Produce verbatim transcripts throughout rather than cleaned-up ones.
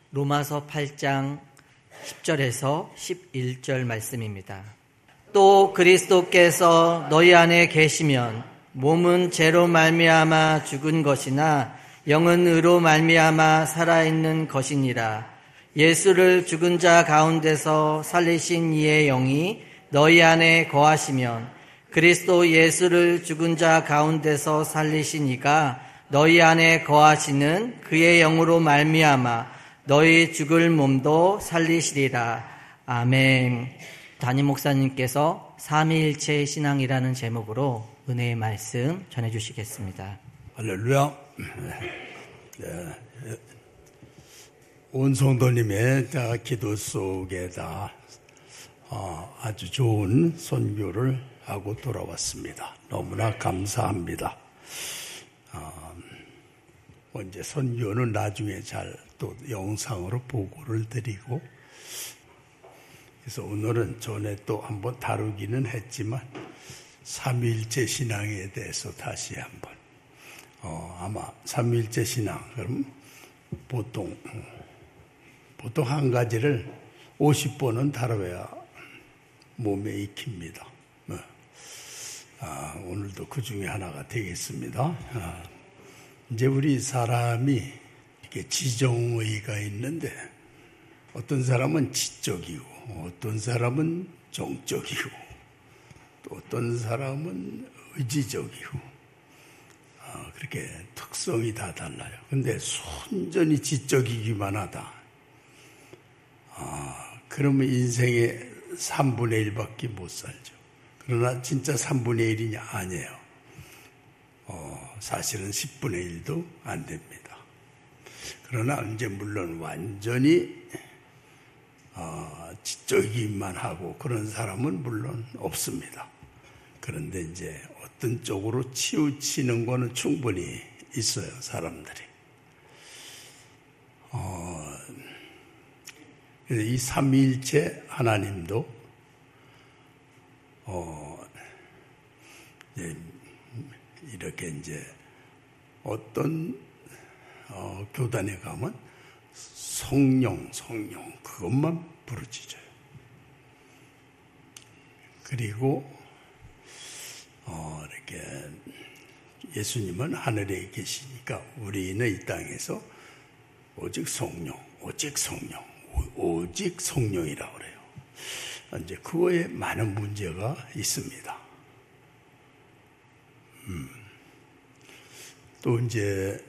로마서 팔 장 십 절에서 십일 절 말씀입니다. 또 그리스도께서 너희 안에 계시면 몸은 죄로 말미암아 죽은 것이나 영은 의로 말미암아 살아있는 것이니라. 예수를 죽은 자 가운데서 살리신 이의 영이 너희 안에 거하시면 그리스도 예수를 죽은 자 가운데서 살리신 이가 너희 안에 거하시는 그의 영으로 말미암아 너희 죽을 몸도 살리시리라. 아멘. 담임 목사님께서 삼위일체 신앙이라는 제목으로 은혜의 말씀 전해주시겠습니다. 할렐루야. 네. 온 성도님의 기도 속에다 아주 좋은 선교를 하고 돌아왔습니다. 너무나 감사합니다. 이제 선교는 나중에 잘 또 영상으로 보고를 드리고, 그래서 오늘은 전에 또 한번 다루기는 했지만 삼위일체 신앙에 대해서 다시 한번 어, 아마 삼위일체 신앙 그럼 보통 보통 한 가지를 오십 번은 다뤄야 몸에 익힙니다. 아, 오늘도 그 중에 하나가 되겠습니다. 아, 이제 우리 사람이 이렇게 지정의가 있는데, 어떤 사람은 지적이고, 어떤 사람은 정적이고, 또 어떤 사람은 의지적이고, 아, 그렇게 특성이 다 달라요. 근데 순전히 지적이기만 하다. 아, 그러면 인생의 삼분의 일밖에 못 살죠. 그러나 진짜 삼분의 일이냐? 아니에요. 어, 사실은 십분의 일도 안 됩니다. 그러나 이제 물론 완전히 어, 지적이기만 하고 그런 사람은 물론 없습니다. 그런데 이제 어떤 쪽으로 치우치는 거는 충분히 있어요, 사람들이. 어, 그래서 이 삼위일체 하나님도 어, 이제 이렇게 이제 어떤 어, 교단에 가면 성령, 성령 그것만 부르짖어요. 그리고 어, 이렇게 예수님은 하늘에 계시니까 우리는 이 땅에서 오직 성령, 오직 성령, 오직 성령이라고 그래요. 이제 그거에 많은 문제가 있습니다. 음. 또 이제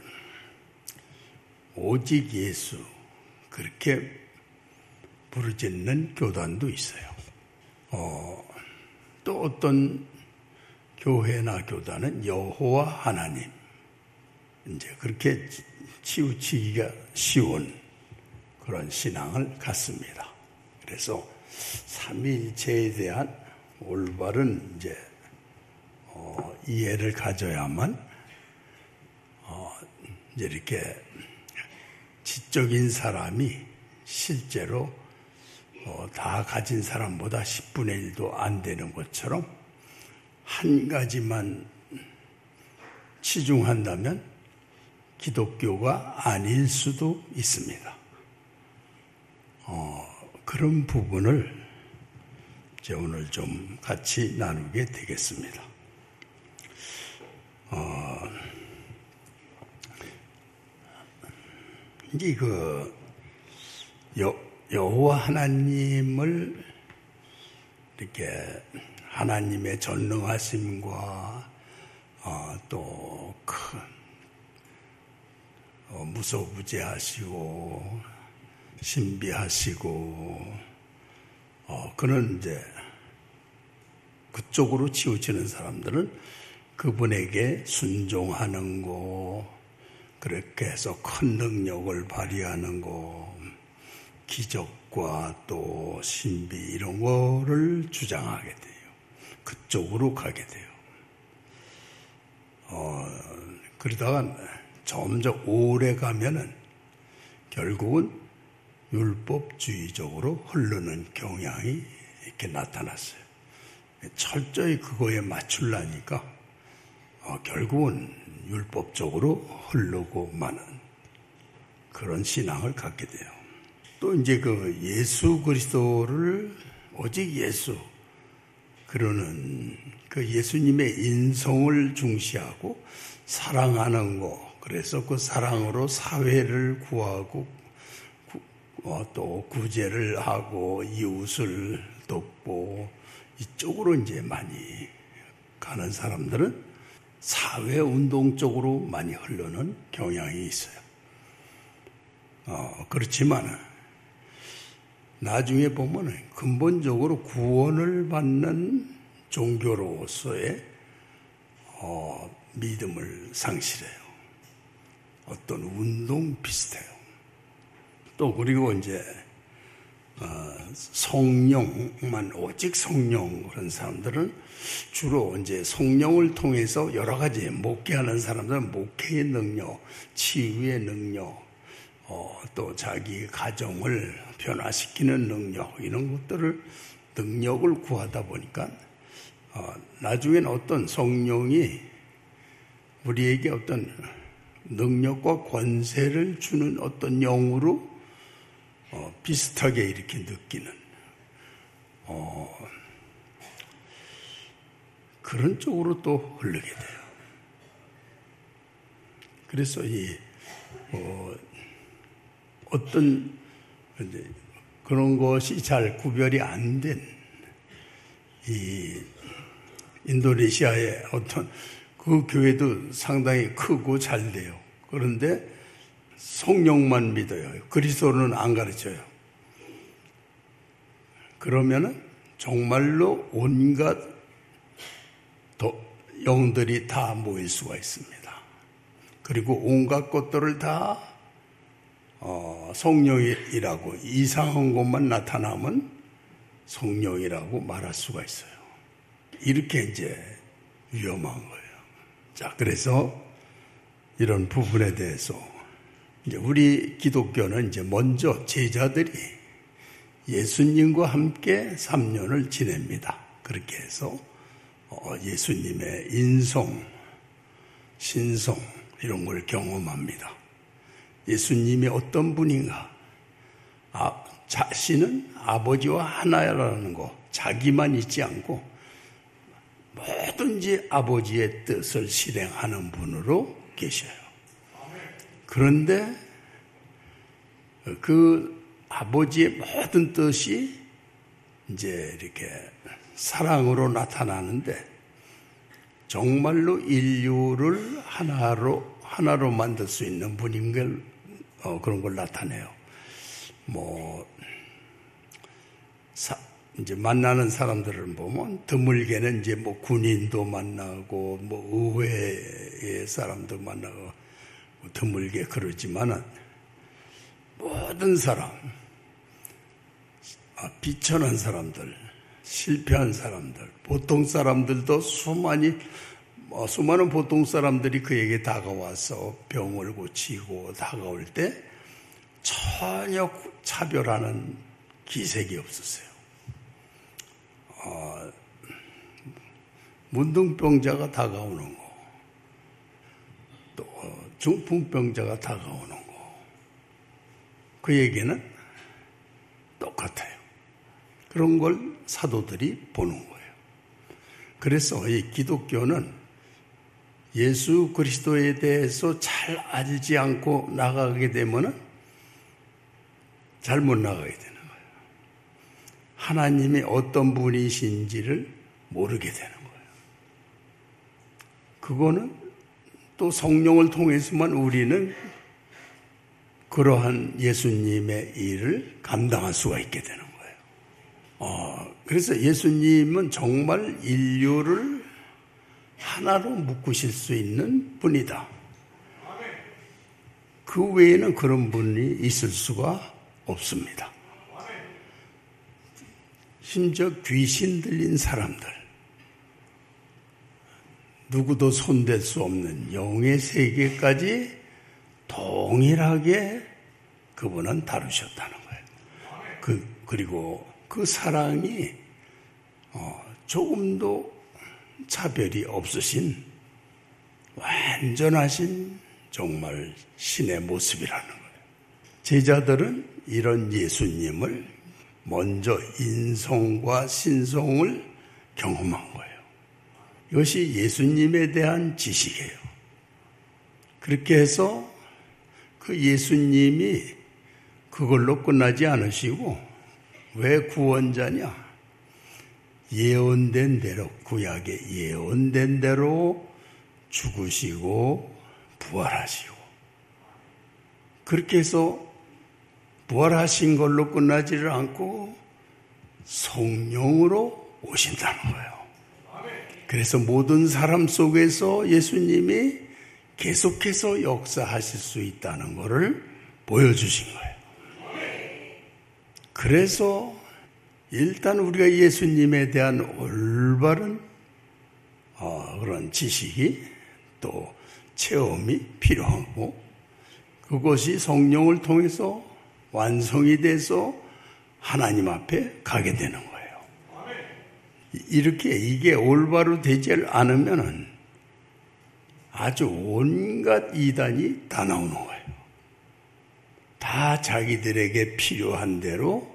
오직 예수 그렇게 부르짖는 교단도 있어요. 어, 또 어떤 교회나 교단은 여호와 하나님 이제 그렇게 치우치기가 쉬운 그런 신앙을 갖습니다. 그래서 삼위일체에 대한 올바른 이제 어, 이해를 가져야만 어, 이제 이렇게 지적인 사람이 실제로 어, 다 가진 사람보다 십분의 일도 안 되는 것처럼 한 가지만 치중한다면 기독교가 아닐 수도 있습니다. 어, 그런 부분을 이제 오늘 좀 같이 나누게 되겠습니다. 어, 이제 그 여, 여호와 하나님을 이렇게 하나님의 전능하심과 어, 또 큰 어, 무소부재하시고 신비하시고 어, 그는 이제 그쪽으로 치우치는 사람들은 그분에게 순종하는 거, 그렇게 해서 큰 능력을 발휘하는 거, 기적과 또 신비 이런 거를 주장하게 돼요. 그쪽으로 가게 돼요. 어, 그러다가 점점 오래 가면은 결국은 율법주의적으로 흐르는 경향이 이렇게 나타났어요. 철저히 그거에 맞추려니까 어, 결국은 율법적으로 흐르고 마는 그런 신앙을 갖게 돼요. 또 이제 그 예수 그리스도를 오직 예수 그러는 그 예수님의 인성을 중시하고 사랑하는 거. 그래서 그 사랑으로 사회를 구하고 구, 어, 또 구제를 하고 이웃을 돕고 이쪽으로 이제 많이 가는 사람들은 사회운동 쪽으로 많이 흐르는 경향이 있어요. 어, 그렇지만 나중에 보면 근본적으로 구원을 받는 종교로서의 어, 믿음을 상실해요. 어떤 운동 비슷해요. 또 그리고 이제 어, 성령만 오직 성령 그런 사람들은 주로 이제 성령을 통해서 여러 가지 목회하는 사람들은 목회의 능력, 치유의 능력, 어, 또 자기 가정을 변화시키는 능력 이런 것들을 능력을 구하다 보니까 어, 나중엔 어떤 성령이 우리에게 어떤 능력과 권세를 주는 어떤 영으로 어, 비슷하게 이렇게 느끼는 어, 그런 쪽으로 또 흐르게 돼요. 그래서 이 어, 어떤 이제 그런 것이 잘 구별이 안 된 이 인도네시아의 어떤 그 교회도 상당히 크고 잘 돼요. 그런데 성령만 믿어요. 그리스도는 안 가르쳐요. 그러면은 정말로 온갖 영들이 다 모일 수가 있습니다. 그리고 온갖 것들을 다 어, 성령이라고 이상한 것만 나타나면 성령이라고 말할 수가 있어요. 이렇게 이제 위험한 거예요. 자, 그래서 이런 부분에 대해서 이제 우리 기독교는 이제 먼저 제자들이 예수님과 함께 삼 년을 지냅니다. 그렇게 해서 예수님의 인성, 신성 이런 걸 경험합니다. 예수님이 어떤 분인가? 아, 자신은 아버지와 하나라는 거, 자기만 있지 않고 뭐든지 아버지의 뜻을 실행하는 분으로 계셔요. 그런데 그 아버지의 모든 뜻이 이제 이렇게 사랑으로 나타나는데 정말로 인류를 하나로 하나로 만들 수 있는 분인 걸 어, 그런 걸 나타내요. 뭐 사, 이제 만나는 사람들을 보면 드물게는 이제 뭐 군인도 만나고 뭐 의회의 사람도 만나고 드물게 그러지만은 모든 사람, 비천한 사람들, 실패한 사람들, 보통 사람들도 수많이 뭐 수많은 보통 사람들이 그에게 다가와서 병을 고치고 다가올 때 전혀 차별하는 기색이 없었어요. 어, 문둥병자가 다가오는 거, 또 중풍병자가 다가오는 거, 그에게는 똑같아요. 그런 걸 사도들이 보는 거예요. 그래서 이 기독교는 예수 그리스도에 대해서 잘 알지 않고 나가게 되면은 잘못 나가게 되는 거예요. 하나님이 어떤 분이신지를 모르게 되는 거예요. 그거는 또 성령을 통해서만 우리는 그러한 예수님의 일을 감당할 수가 있게 되는 거예요. 어, 그래서 예수님은 정말 인류를 하나로 묶으실 수 있는 분이다. 그 외에는 그런 분이 있을 수가 없습니다. 심지어 귀신 들린 사람들, 누구도 손댈 수 없는 영의 세계까지 동일하게 그분은 다루셨다는 거예요. 그, 그리고 그 사랑이 어, 조금도 차별이 없으신 완전하신 정말 신의 모습이라는 거예요. 제자들은 이런 예수님을 먼저 인성과 신성을 경험한 거예요. 이것이 예수님에 대한 지식이에요. 그렇게 해서 그 예수님이 그걸로 끝나지 않으시고 왜 구원자냐? 예언된 대로, 구약에 예언된 대로 죽으시고 부활하시고, 그렇게 해서 부활하신 걸로 끝나지를 않고 성령으로 오신다는 거예요. 그래서 모든 사람 속에서 예수님이 계속해서 역사하실 수 있다는 것을 보여주신 거예요. 그래서 일단 우리가 예수님에 대한 올바른 어, 그런 지식이 또 체험이 필요하고, 그것이 성령을 통해서 완성이 돼서 하나님 앞에 가게 되는 거예요. 이렇게 이게 올바로 되지 않으면은 아주 온갖 이단이 다 나오는 거예요. 다 자기들에게 필요한 대로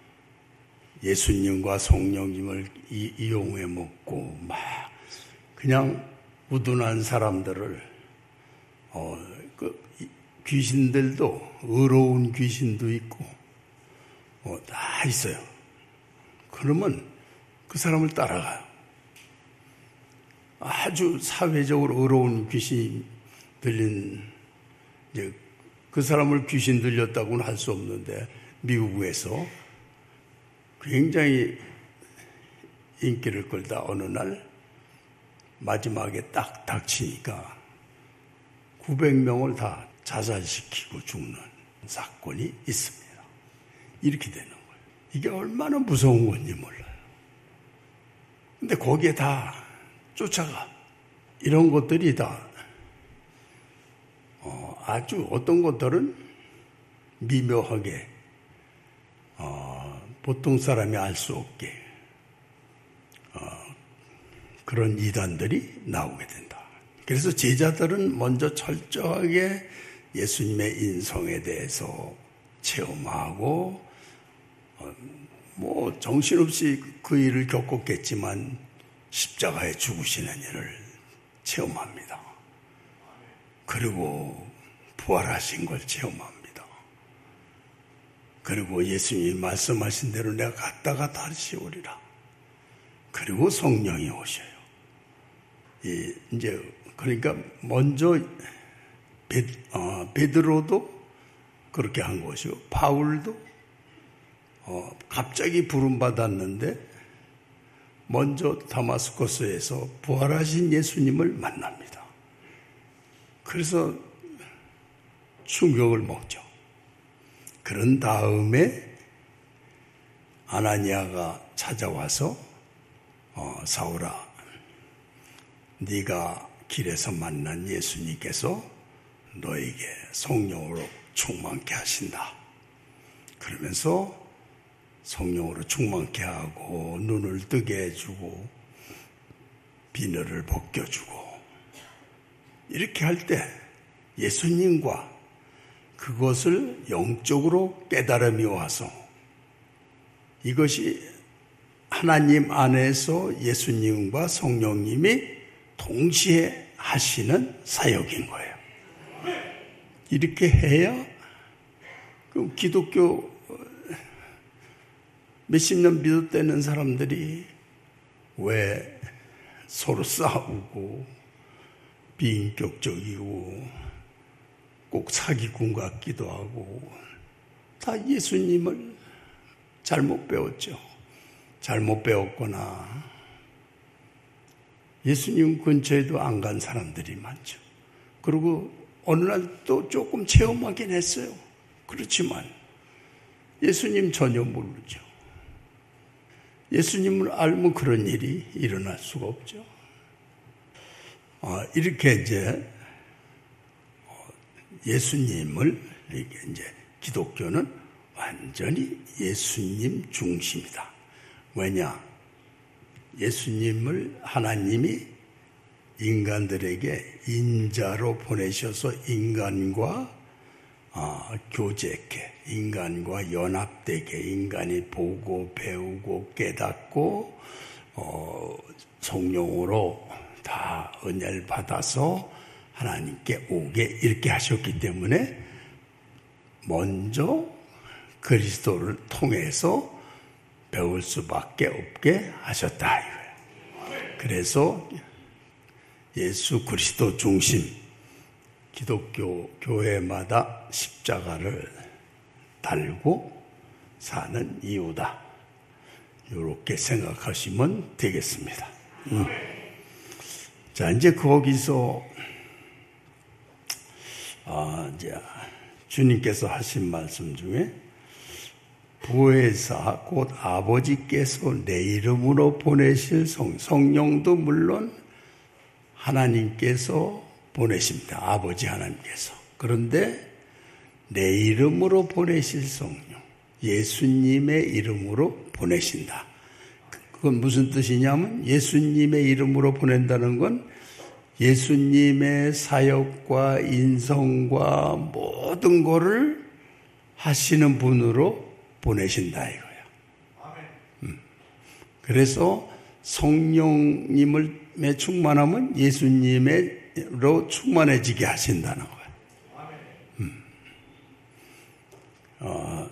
예수님과 성령님을 이용해 먹고 막 그냥 우둔한 사람들을 어, 그 귀신들도 의로운 귀신도 있고 어, 다 있어요. 그러면 그 사람을 따라가요. 아주 사회적으로 의로운 귀신 들린 이제 그 사람을 귀신 들렸다고는 할 수 없는데 미국에서 굉장히 인기를 끌다 어느 날 마지막에 딱 닥치니까 구백 명을 다 자살시키고 죽는 사건이 있습니다. 이렇게 되는 거예요. 이게 얼마나 무서운 건지 몰라요. 근데 거기에 다 쫓아가. 이런 것들이 다 어, 아주 어떤 것들은 미묘하게 어, 보통 사람이 알 수 없게 어, 그런 이단들이 나오게 된다. 그래서 제자들은 먼저 철저하게 예수님의 인성에 대해서 체험하고 어, 뭐 정신없이 그 일을 겪었겠지만 십자가에 죽으시는 일을 체험합니다. 그리고 부활하신 걸 체험합니다. 그리고 예수님이 말씀하신 대로 내가 갔다가 다시 오리라. 그리고 성령이 오셔요. 이, 이제, 그러니까 먼저 베, 어, 베드로도 그렇게 한 것이고, 바울도 어, 갑자기 부름받았는데, 먼저 다마스커스에서 부활하신 예수님을 만납니다. 그래서 충격을 먹죠. 그런 다음에 아나니아가 찾아와서 어, 사울아, 네가 길에서 만난 예수님께서 너에게 성령으로 충만케 하신다. 그러면서 성령으로 충만케 하고 눈을 뜨게 해주고 비늘을 벗겨주고 이렇게 할 때 예수님과 그것을 영적으로 깨달음이 와서 이것이 하나님 안에서 예수님과 성령님이 동시에 하시는 사역인 거예요. 이렇게 해야 그 기독교 몇십 년 믿었다는 사람들이 왜 서로 싸우고 비인격적이고 꼭 사기꾼 같기도 하고 다 예수님을 잘못 배웠죠. 잘못 배웠거나 예수님 근처에도 안 간 사람들이 많죠. 그리고 어느 날 또 조금 체험하긴 했어요. 그렇지만 예수님 전혀 모르죠. 예수님을 알면 그런 일이 일어날 수가 없죠. 어, 이렇게 이제 예수님을 이렇게 이제 기독교는 완전히 예수님 중심이다. 왜냐? 예수님을 하나님이 인간들에게 인자로 보내셔서 인간과 어, 교제케, 인간과 연합되게, 인간이 보고 배우고 깨닫고 어, 성령으로 다 은혜를 받아서 하나님께 오게 이렇게 하셨기 때문에 먼저 그리스도를 통해서 배울 수밖에 없게 하셨다 이거예요. 그래서 예수 그리스도 중심 기독교 교회마다 십자가를 달고 사는 이유다. 이렇게 생각하시면 되겠습니다. 음. 자, 이제 거기서 아, 이제 주님께서 하신 말씀 중에 보혜사 곧 아버지께서 내 이름으로 보내실 성, 성령도 물론 하나님께서 보내십니다. 아버지 하나님께서. 그런데 내 이름으로 보내실 성령, 예수님의 이름으로 보내신다. 그건 무슨 뜻이냐면 예수님의 이름으로 보낸다는 건 예수님의 사역과 인성과 모든 것을 하시는 분으로 보내신다 이거야. 음. 그래서 성령님을 충만하면 예수님으로 충만해지게 하신다는 거야. 음. 어,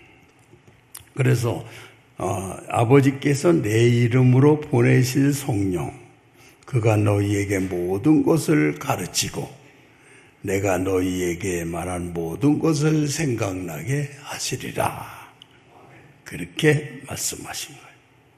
그래서 어, 아버지께서 내 이름으로 보내실 성령, 그가 너희에게 모든 것을 가르치고 내가 너희에게 말한 모든 것을 생각나게 하시리라. 그렇게 말씀하신 거예요.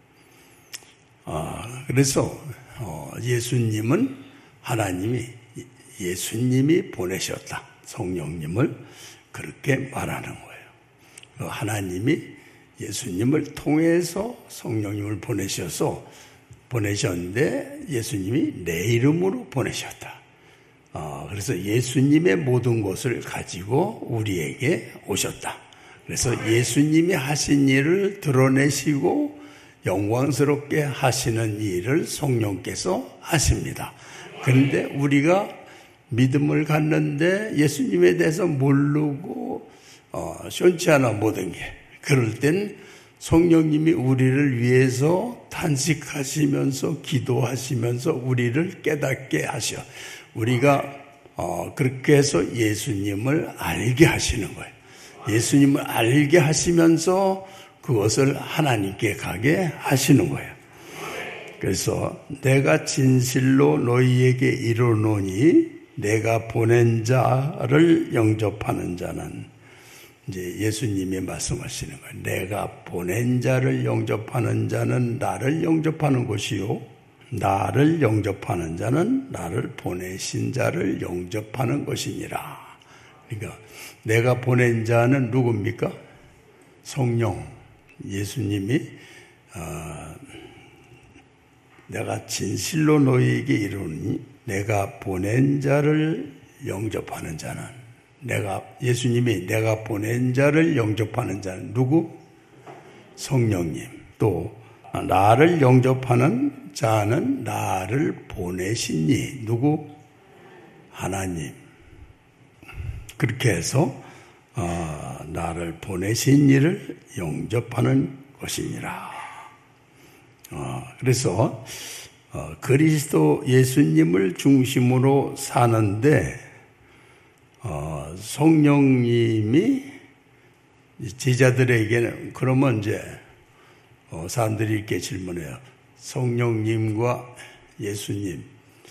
아, 그래서 어, 예수님은 하나님이 예수님이 보내셨다. 성령님을 그렇게 말하는 거예요. 하나님이 예수님을 통해서 성령님을 보내셔서 보내셨는데 예수님이 내 이름으로 보내셨다. 어, 그래서 예수님의 모든 것을 가지고 우리에게 오셨다. 그래서 예수님이 하신 일을 드러내시고 영광스럽게 하시는 일을 성령께서 하십니다. 그런데 우리가 믿음을 갖는데 예수님에 대해서 모르고 어, 시원치 않아 모든 게. 그럴 땐 성령님이 우리를 위해서 탄식하시면서 기도하시면서 우리를 깨닫게 하셔. 우리가 어, 그렇게 해서 예수님을 알게 하시는 거예요. 예수님을 알게 하시면서 그것을 하나님께 가게 하시는 거예요. 그래서 내가 진실로 너희에게 이르노니 내가 보낸 자를 영접하는 자는 이제 예수님이 말씀하시는 거예요. 내가 보낸 자를 영접하는 자는 나를 영접하는 것이요. 나를 영접하는 자는 나를 보내신 자를 영접하는 것이니라. 그러니까 내가 보낸 자는 누굽니까? 성령. 예수님이 어, 내가 진실로 너희에게 이르노니 내가 보낸 자를 영접하는 자는 내가 예수님이 내가 보낸 자를 영접하는 자는 누구? 성령님. 또 나를 영접하는 자는 나를 보내신 이 누구? 하나님. 그렇게 해서 어, 나를 보내신 이를 영접하는 것이니라. 어, 그래서 어, 그리스도 예수님을 중심으로 사는데 어, 성령님이 제자들에게는 그러면 이제 어, 사람들이 이렇게 질문해요. 성령님과 예수님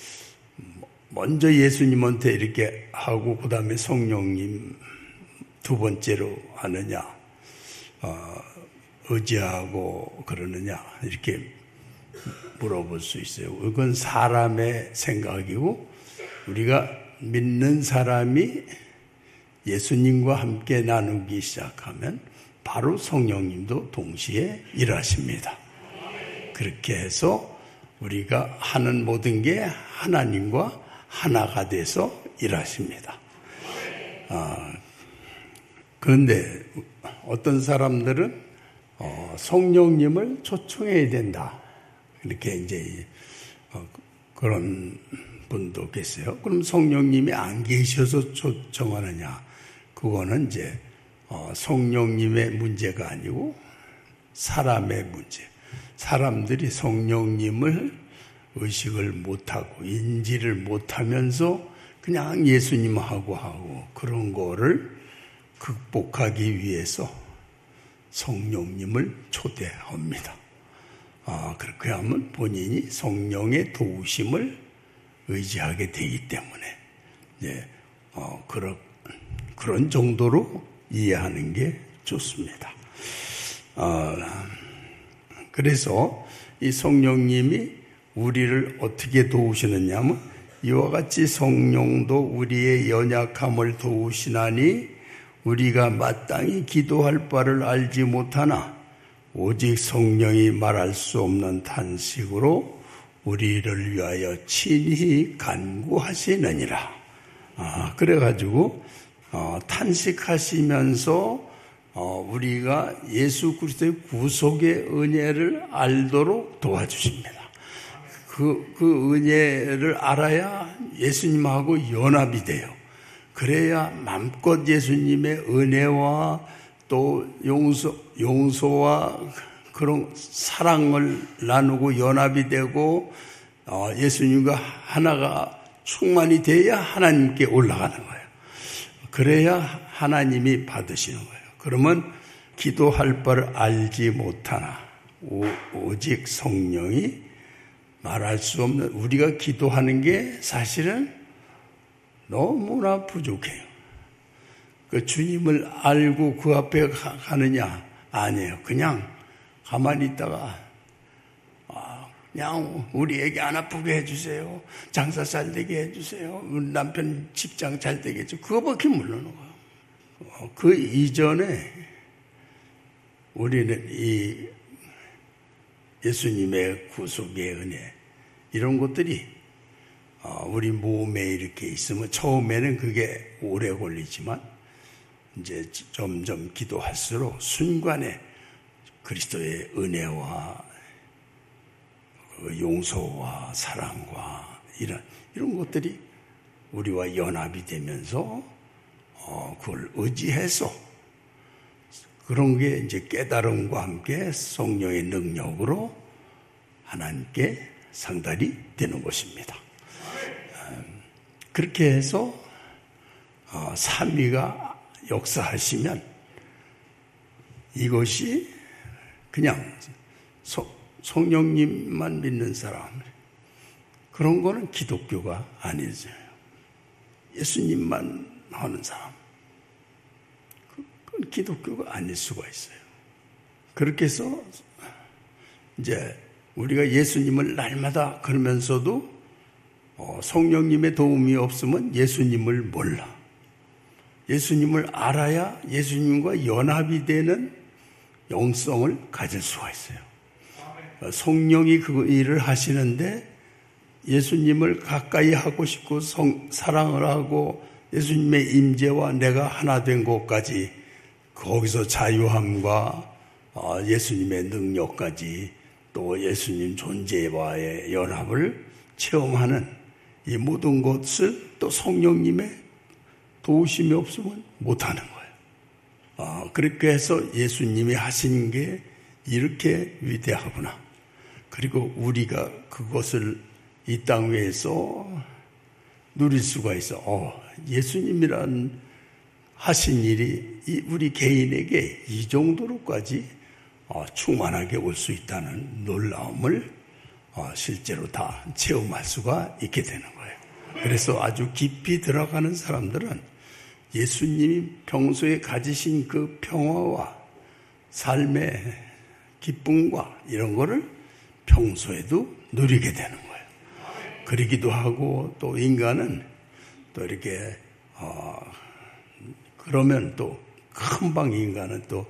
먼저 예수님한테 이렇게 하고 그 다음에 성령님 두 번째로 하느냐 어, 의지하고 그러느냐 이렇게 물어볼 수 있어요. 그건 사람의 생각이고 우리가 믿는 사람이 예수님과 함께 나누기 시작하면 바로 성령님도 동시에 일하십니다. 그렇게 해서 우리가 하는 모든 게 하나님과 하나가 돼서 일하십니다. 아, 그런데 어떤 사람들은 어, 성령님을 초청해야 된다. 이렇게 이제 어, 그런 분도 계세요. 그럼 성령님이 안 계셔서 초청하느냐? 그거는 이제 성령님의 문제가 아니고 사람의 문제. 사람들이 성령님을 의식을 못하고 인지를 못하면서 그냥 예수님하고 하고 그런 거를 극복하기 위해서 성령님을 초대합니다. 아, 그렇게 하면 본인이 성령의 도우심을 의지하게 되기 때문에, 예, 어, 그런, 그런 정도로 이해하는 게 좋습니다. 어, 그래서 이 성령님이 우리를 어떻게 도우시느냐 하면 이와 같이 성령도 우리의 연약함을 도우시나니 우리가 마땅히 기도할 바를 알지 못하나 오직 성령이 말할 수 없는 탄식으로 우리를 위하여 친히 간구하시느니라. 아, 그래가지고 어, 탄식하시면서 어, 우리가 예수 그리스도의 구속의 은혜를 알도록 도와주십니다. 그, 그 은혜를 알아야 예수님하고 연합이 돼요. 그래야 마음껏 예수님의 은혜와 또 용서, 용서와 그런 사랑을 나누고 연합이 되고 어, 예수님과 하나가 충만이 돼야 하나님께 올라가는 거예요. 그래야 하나님이 받으시는 거예요. 그러면 기도할 바를 알지 못하나 오, 오직 성령이 말할 수 없는, 우리가 기도하는 게 사실은 너무나 부족해요. 그 주님을 알고 그 앞에 가느냐? 아니에요. 그냥 가만히 있다가 아, 그냥 우리에게 안 아프게 해주세요. 장사 잘 되게 해주세요. 우리 남편 직장 잘 되게 해주세요. 그거밖에 모르는 거예요. 그 이전에 우리는 이 예수님의 구속의 은혜 이런 것들이 우리 몸에 이렇게 있으면 처음에는 그게 오래 걸리지만 이제 점점 기도할수록 순간에 그리스도의 은혜와 용서와 사랑과 이런 이런 것들이 우리와 연합이 되면서 어, 그걸 의지해서 그런 게 이제 깨달음과 함께 성령의 능력으로 하나님께 상달이 되는 것입니다. 그렇게 해서 어, 삼위가 역사하시면 이것이 그냥 소, 성령님만 믿는 사람 그런 거는 기독교가 아니죠. 예수님만 하는 사람 그건 기독교가 아닐 수가 있어요. 그렇게 해서 이제 우리가 예수님을 날마다 그러면서도 어, 성령님의 도움이 없으면 예수님을 몰라. 예수님을 알아야 예수님과 연합이 되는 영성을 가질 수가 있어요. 어, 성령이 그 일을 하시는데 예수님을 가까이 하고 싶고 성, 사랑을 하고 예수님의 임재와 내가 하나 된 것까지 거기서 자유함과 어, 예수님의 능력까지 또 예수님 존재와의 연합을 체험하는 이 모든 것을 또 성령님의 도우심이 없으면 못하는 거예요. 아, 그렇게 해서 예수님이 하신 게 이렇게 위대하구나. 그리고 우리가 그것을 이 땅 위에서 누릴 수가 있어. 어, 예수님이란 하신 일이 우리 개인에게 이 정도로까지 어, 충만하게 올 수 있다는 놀라움을 어, 실제로 다 체험할 수가 있게 되는 거예요. 그래서 아주 깊이 들어가는 사람들은 예수님이 평소에 가지신 그 평화와 삶의 기쁨과 이런 거를 평소에도 누리게 되는 거예요. 그러기도 하고 또 인간은 또 이렇게 어, 그러면 또 금방 인간은 또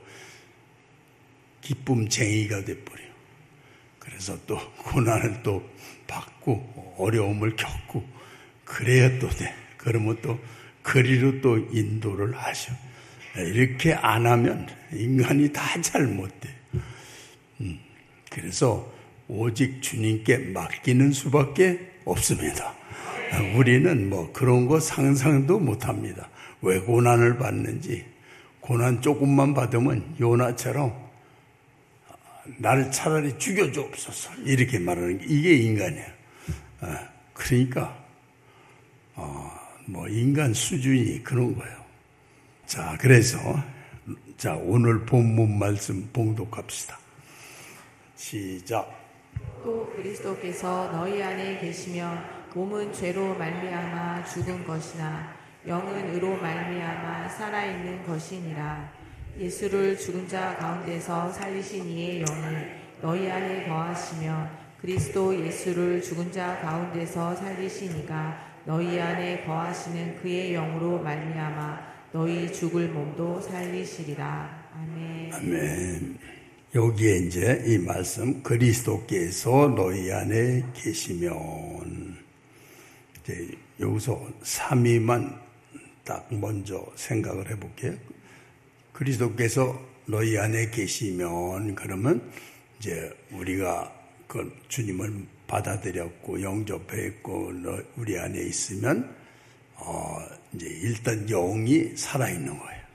기쁨쟁이가 돼버려요. 그래서 또 고난을 또 받고 어려움을 겪고 그래야 또 돼. 그러면 또 그리로 또 인도를 하셔. 이렇게 안 하면 인간이 다 잘못돼. 음, 그래서 오직 주님께 맡기는 수밖에 없습니다. 우리는 뭐 그런 거 상상도 못합니다. 왜 고난을 받는지, 고난 조금만 받으면 요나처럼 나를 차라리 죽여주옵소서 이렇게 말하는 게 이게 인간이에요. 그러니까 어, 뭐 인간 수준이 그런 거예요. 자, 그래서 자 오늘 본문 말씀 봉독합시다. 시작. 또 그리스도께서 너희 안에 계시며 몸은 죄로 말미암아 죽은 것이나 영은 의로 말미암아 살아있는 것이니라. 예수를 죽은 자 가운데서 살리신 이의 영이 너희 안에 거하시며 그리스도 예수를 죽은 자 가운데서 살리신 이가 너희 안에 거하시는 그의 영으로 말미암아 너희 죽을 몸도 살리시리라. 아멘. 아멘. 여기에 이제 이 말씀 그리스도께서 너희 안에 계시면 이제 여기서 삼위만 딱 먼저 생각을 해볼게요. 그리스도께서 너희 안에 계시면 그러면 이제 우리가 그 주님을 받아들였고 영접했고 우리 안에 있으면 어 이제 일단 영이 살아있는 거예요.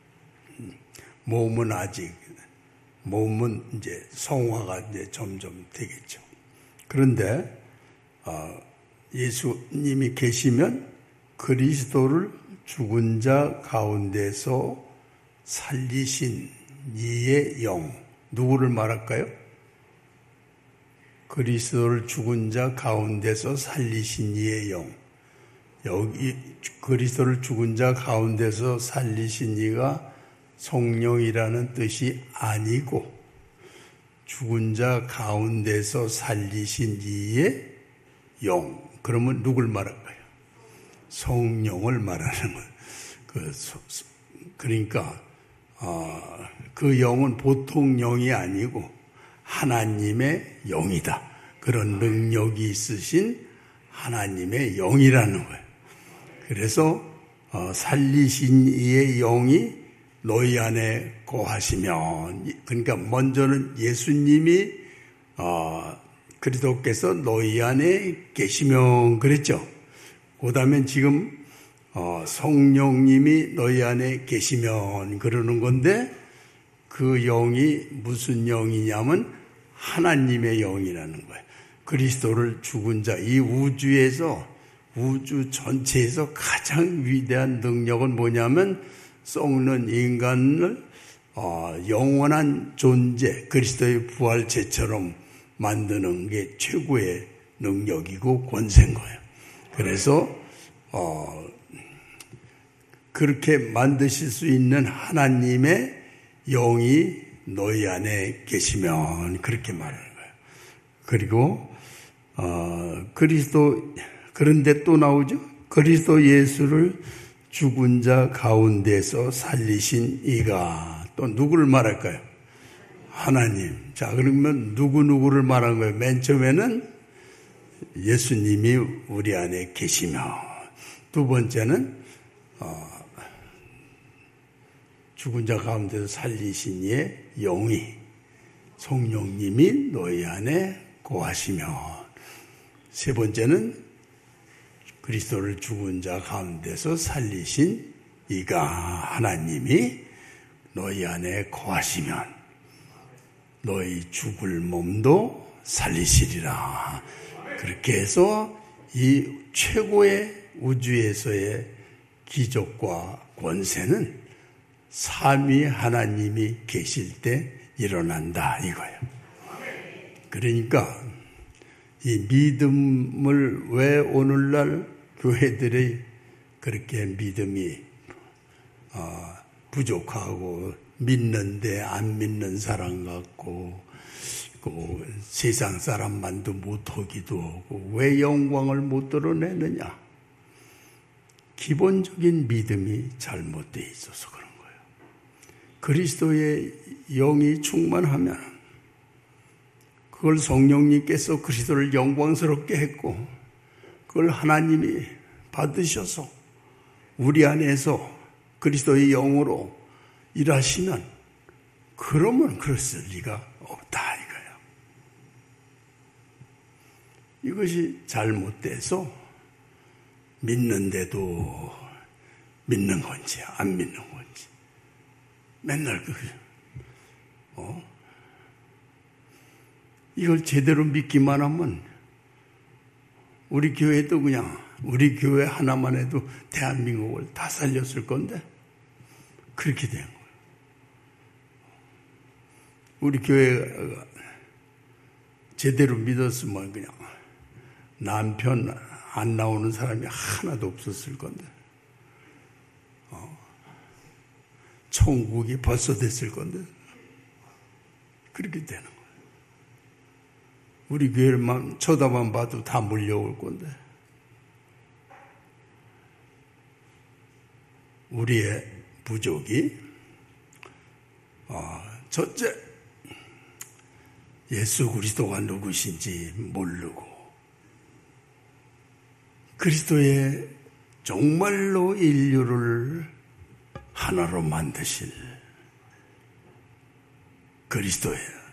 몸은 아직 몸은 이제 성화가 이제 점점 되겠죠. 그런데 어 예수님이 계시면 그리스도를 죽은 자 가운데서 살리신 이의 영, 누구를 말할까요? 그리스도를 죽은 자 가운데서 살리신 이의 영. 여기 그리스도를 죽은 자 가운데서 살리신 이가 성령이라는 뜻이 아니고 죽은 자 가운데서 살리신 이의 영. 그러면 누굴 말할까요? 성령을 말하는 거예요. 그, 그러니까 어, 그 영은 보통 영이 아니고 하나님의 영이다. 그런 능력이 있으신 하나님의 영이라는 거예요. 그래서 어, 살리신 이의 영이 너희 안에 거하시면, 그러니까 먼저는 예수님이 어, 그리스도께서 너희 안에 계시면 그랬죠. 그 다음에 지금 어, 성령님이 너희 안에 계시면 그러는 건데 그 영이 무슨 영이냐면 하나님의 영이라는 거예요. 그리스도를 죽은 자, 이 우주에서 우주 전체에서 가장 위대한 능력은 뭐냐면 썩는 인간을 어, 영원한 존재, 그리스도의 부활체처럼 만드는 게 최고의 능력이고 권세인 거예요. 그래서 어, 그렇게 만드실 수 있는 하나님의 영이 너희 안에 계시면 그렇게 말하는 거예요. 그리고 어, 그리스도, 그런데 또 나오죠. 그리스도 예수를 죽은 자 가운데서 살리신 이가, 또 누구를 말할까요? 하나님. 자, 그러면 누구누구를 말한 거예요? 맨 처음에는 예수님이 우리 안에 계시며, 두 번째는 어, 죽은 자 가운데서 살리신 이의 영이, 성령님이 너희 안에 거하시며, 세 번째는 그리스도를 죽은 자 가운데서 살리신 이가 하나님이 너희 안에 거하시면 너희 죽을 몸도 살리시리라. 그렇게 해서 이 최고의 우주에서의 기적과 권세는 삼위 하나님이 계실 때 일어난다 이거예요. 그러니까 이 믿음을 왜 오늘날 교회들이 그렇게 믿음이 어, 부족하고 믿는데 안 믿는 사람 같고 그 세상 사람만도 못하기도 하고 왜 영광을 못 드러내느냐? 기본적인 믿음이 잘못되어 있어서 그런 거예요. 그리스도의 영이 충만하면 그걸 성령님께서 그리스도를 영광스럽게 했고 그걸 하나님이 받으셔서 우리 안에서 그리스도의 영으로 일하시면 그러면 그랬을 리가 없다 이거예요. 이것이 잘못돼서 믿는데도 믿는 건지 안 믿는 건지 맨날 그 어? 이걸 제대로 믿기만 하면 우리 교회도 그냥 우리 교회 하나만 해도 대한민국을 다 살렸을 건데 그렇게 된 거예요. 우리 교회가 제대로 믿었으면 그냥 남편 안 나오는 사람이 하나도 없었을 건데 어. 천국이 벌써 됐을 건데 그렇게 되는 거예요. 우리 교회만 쳐다만 봐도 다 몰려올 건데 우리의 부족이 어, 첫째 예수 그리스도가 누구신지 모르고 그리스도의 정말로 인류를 하나로 만드실 그리스도예요.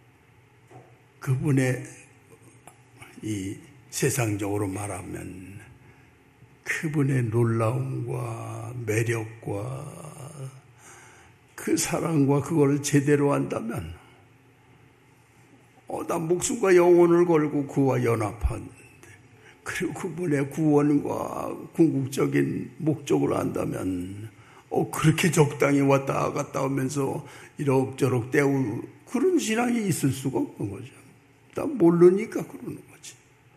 그분의 이 세상적으로 말하면 그분의 놀라움과 매력과 그 사랑과 그걸 제대로 한다면 어, 나 목숨과 영혼을 걸고 그와 연합한 그리고 그분의 구원과 궁극적인 목적을 안다면 어, 그렇게 적당히 왔다 갔다 하면서 이럭저럭 때우 그런 신앙이 있을 수가 없는 거죠. 나 모르니까 그러는 거지.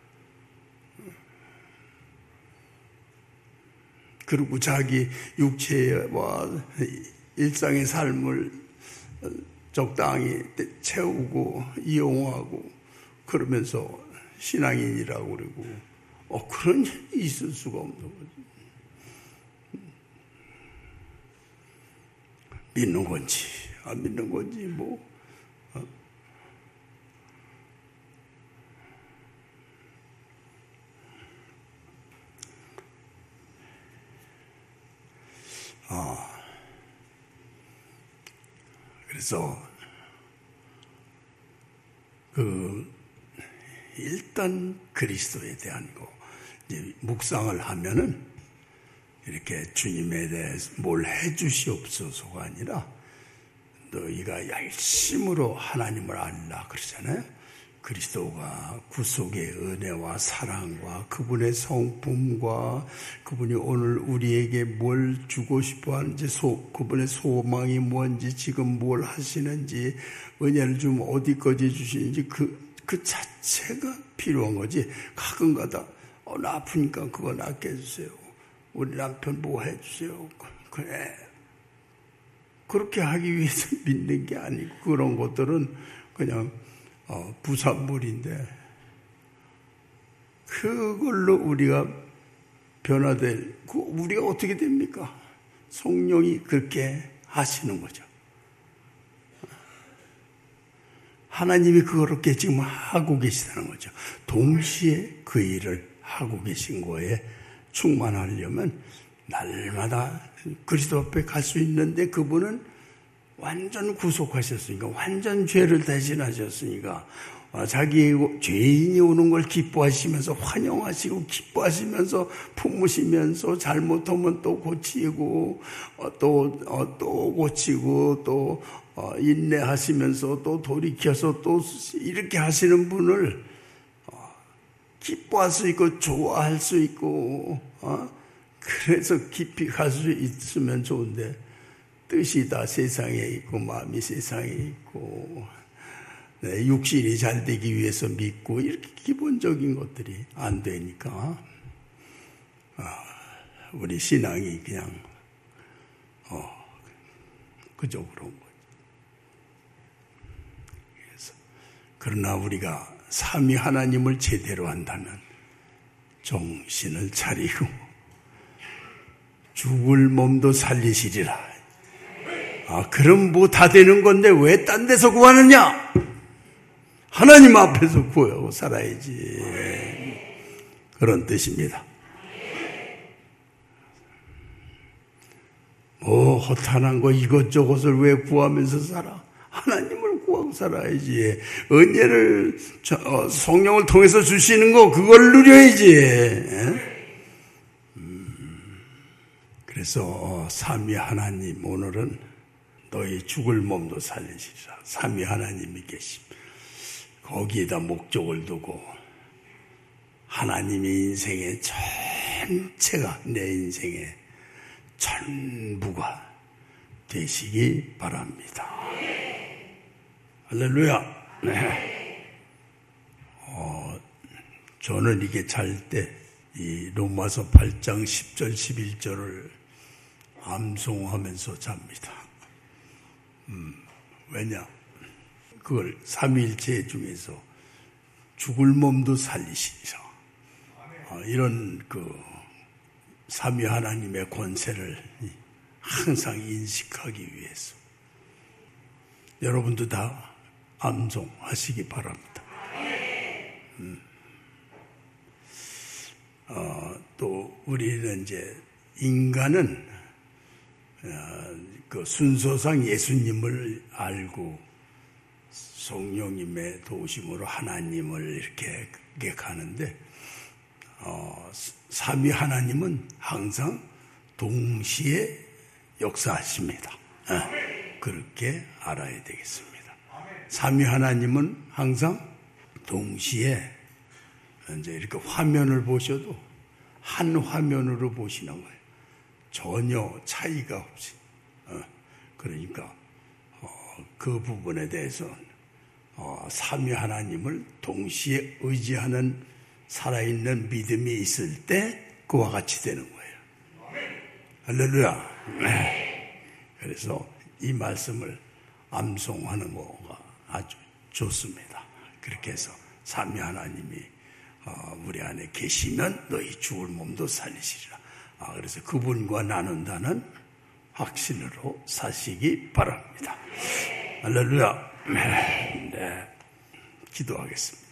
그리고 자기 육체와 일상의 삶을 적당히 채우고 이용하고 그러면서 신앙인이라고 그러고 어, 그런 일이 있을 수가 없는 거지. 믿는 건지 안 믿는 건지 뭐 어? 아, 그래서 그 일단 그리스도에 대한 거 이제 묵상을 하면은 이렇게 주님에 대해서 뭘 해주시옵소서가 아니라 너희가 열심으로 하나님을 알라 그러잖아요. 그리스도가 구속의 은혜와 사랑과 그분의 성품과 그분이 오늘 우리에게 뭘 주고 싶어 하는지 소, 그분의 소망이 뭔지 지금 뭘 하시는지 은혜를 좀 어디까지 주시는지 그, 그 자체가 필요한 거지. 가끔가다 어, 나 아프니까 그거 낫게 해주세요. 우리 남편 뭐 해주세요. 그래. 그렇게 하기 위해서 믿는 게 아니고 그런 것들은 그냥 어, 부산물인데 그걸로 우리가 변화될 그 우리가 어떻게 됩니까? 성령이 그렇게 하시는 거죠. 하나님이 그렇게 지금 하고 계시다는 거죠. 동시에 그 일을 하고 계신 거에 충만하려면 날마다 그리스도 앞에 갈 수 있는데 그분은 완전 구속하셨으니까 완전 죄를 대신하셨으니까 자기 죄인이 오는 걸 기뻐하시면서 환영하시고 기뻐하시면서 품으시면서 잘못하면 또 고치고 또, 또 고치고 또 인내하시면서 또 돌이켜서 또 이렇게 하시는 분을 기뻐할 수 있고 좋아할 수 있고 그래서 깊이 갈 수 있으면 좋은데 뜻이 다 세상에 있고 마음이 세상에 있고 네, 육신이 잘 되기 위해서 믿고 이렇게 기본적인 것들이 안 되니까 아, 우리 신앙이 그냥 어, 그저 그런 거죠. 그래서 그러나 우리가 삼위 하나님을 제대로 한다면 정신을 차리고 죽을 몸도 살리시리라. 아, 그럼 뭐 다 되는 건데 왜 딴 데서 구하느냐? 하나님 앞에서 구하고 살아야지. 그런 뜻입니다. 뭐 허탄한 거 이것저것을 왜 구하면서 살아? 하나님을 구하고 살아야지. 은혜를 성령을 통해서 주시는 거 그걸 누려야지. 그래서 삼위 하나님, 오늘은 너희 죽을 몸도 살리시리라. 삼위 하나님이 계심. 거기에다 목적을 두고 하나님의 인생의 전체가 내 인생의 전부가 되시기 바랍니다. 할렐루야. 네. 어, 저는 이게 잘 때 이 로마서 팔 장 십 절 십일 절을 암송하면서 잡니다. 음, 왜냐? 그걸 삼위일체 중에서 죽을 몸도 살리시리라. 어, 이런 그 삼위 하나님의 권세를 항상 인식하기 위해서 여러분도 다 암송하시기 바랍니다. 음. 어, 또 우리는 이제 인간은 어, 그 순서상 예수님을 알고 성령님의 도우심으로 하나님을 이렇게, 이렇게 가는데 어, 삼위 하나님은 항상 동시에 역사하십니다. 어, 그렇게 알아야 되겠습니다. 삼위 하나님은 항상 동시에 이제 이렇게 화면을 보셔도 한 화면으로 보시는 거예요. 전혀 차이가 없이. 어, 그러니까 어, 그 부분에 대해서 어, 삼위 하나님을 동시에 의지하는 살아있는 믿음이 있을 때 그와 같이 되는 거예요. 할렐루야. 네. 그래서 이 말씀을 암송하는 거가 아주 좋습니다. 그렇게 해서 삼위 하나님이 어, 우리 안에 계시면 너희 죽을 몸도 살리시리라. 아, 그래서 그분과 나눈다는 확신으로 사시기 바랍니다. 할렐루야. 네. 네. 기도하겠습니다.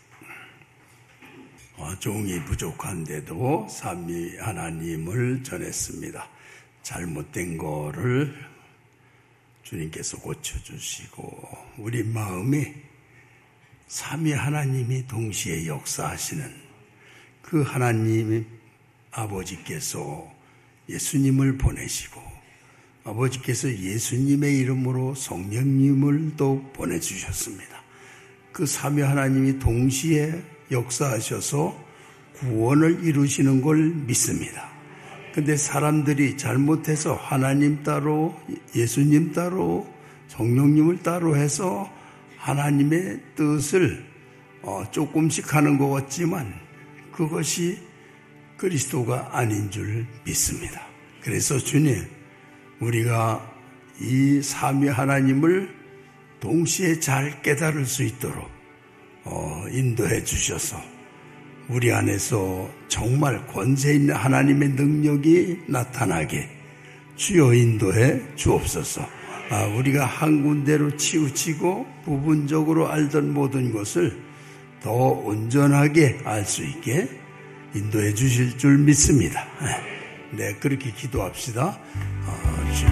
어, 종이 부족한데도 삼위 하나님을 전했습니다. 잘못된 거를 주님께서 고쳐주시고 우리 마음이 삼위 하나님이 동시에 역사하시는 그 하나님 아버지께서 예수님을 보내시고 아버지께서 예수님의 이름으로 성령님을 또 보내주셨습니다. 그 삼위 하나님이 동시에 역사하셔서 구원을 이루시는 걸 믿습니다. 근데 사람들이 잘못해서 하나님 따로 예수님 따로 성령님을 따로 해서 하나님의 뜻을 조금씩 하는 것 같지만 그것이 그리스도가 아닌 줄 믿습니다. 그래서 주님, 우리가 이 삼위 하나님을 동시에 잘 깨달을 수 있도록 인도해 주셔서 우리 안에서 정말 권세 있는 하나님의 능력이 나타나게 주여 인도해 주옵소서. 아, 우리가 한 군데로 치우치고 부분적으로 알던 모든 것을 더 온전하게 알 수 있게 인도해 주실 줄 믿습니다. 네, 그렇게 기도합시다. 아, 주님.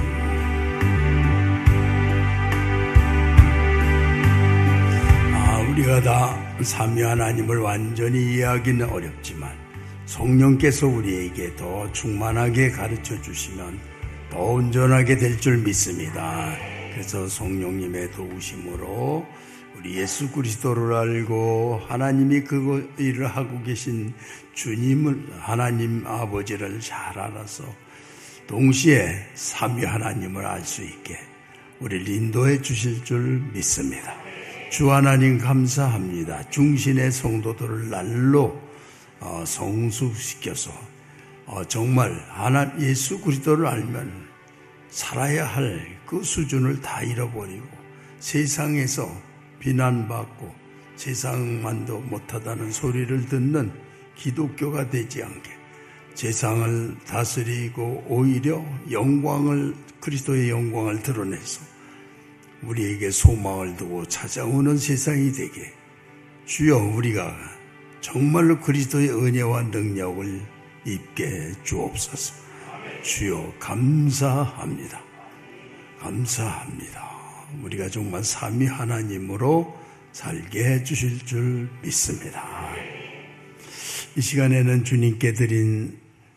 아, 우리가 다 삼위 하나님을 완전히 이해하기는 어렵지만 성령께서 우리에게 더 충만하게 가르쳐 주시면 더 온전하게 될 줄 믿습니다. 그래서 성령님의 도우심으로 우리 예수 그리스도를 알고 하나님이 그 일을 하고 계신 주님을 하나님 아버지를 잘 알아서 동시에 삼위 하나님을 알 수 있게 우리를 인도해 주실 줄 믿습니다. 주 하나님 감사합니다. 중신의 성도들을 날로 성숙시켜서 정말 하나 예수 그리스도를 알면 살아야 할 그 수준을 다 잃어버리고 세상에서 비난받고 세상만도 못하다는 소리를 듣는 기독교가 되지 않게 세상을 다스리고 오히려 영광을 그리스도의 영광을 드러내서 우리에게 소망을 두고 찾아오는 세상이 되게 주여 우리가 정말로 그리스도의 은혜와 능력을 입게 주옵소서. 주여 감사합니다. 감사합니다. 우리가 정말 삼위 하나님으로 살게 해주실 줄 믿습니다. 이 시간에는 주님께 드린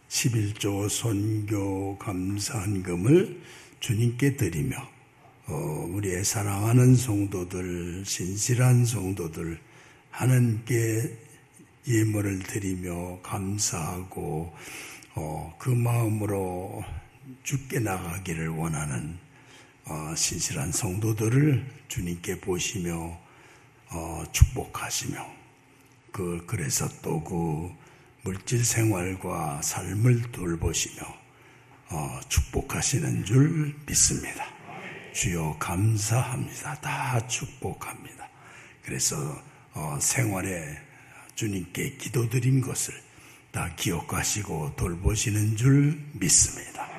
십일조 선교 감사헌금을 주님께 드리며 어, 우리의 사랑하는 성도들, 신실한 성도들 하나님께 예물을 드리며 감사하고 어, 그 마음으로 주께 나가기를 원하는 어, 신실한 성도들을 주님께 보시며 어, 축복하시며 그 그래서 또 그 물질 생활과 삶을 돌보시며 어, 축복하시는 줄 믿습니다. 주여 감사합니다. 다 축복합니다. 그래서 어, 생활에 주님께 기도드린 것을 다 기억하시고 돌보시는 줄 믿습니다.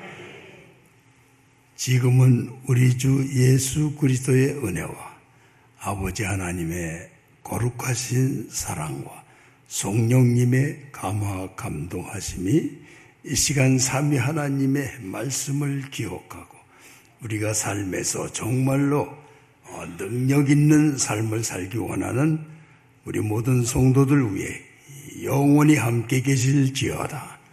지금은 우리 주 예수 그리스도의 은혜와 아버지 하나님의 거룩하신 사랑과 성령님의 감화 감동하심이 이 시간 삼위 하나님의 말씀을 기억하고 우리가 삶에서 정말로 능력 있는 삶을 살기 원하는 우리 모든 성도들 위해 영원히 함께 계실지어다.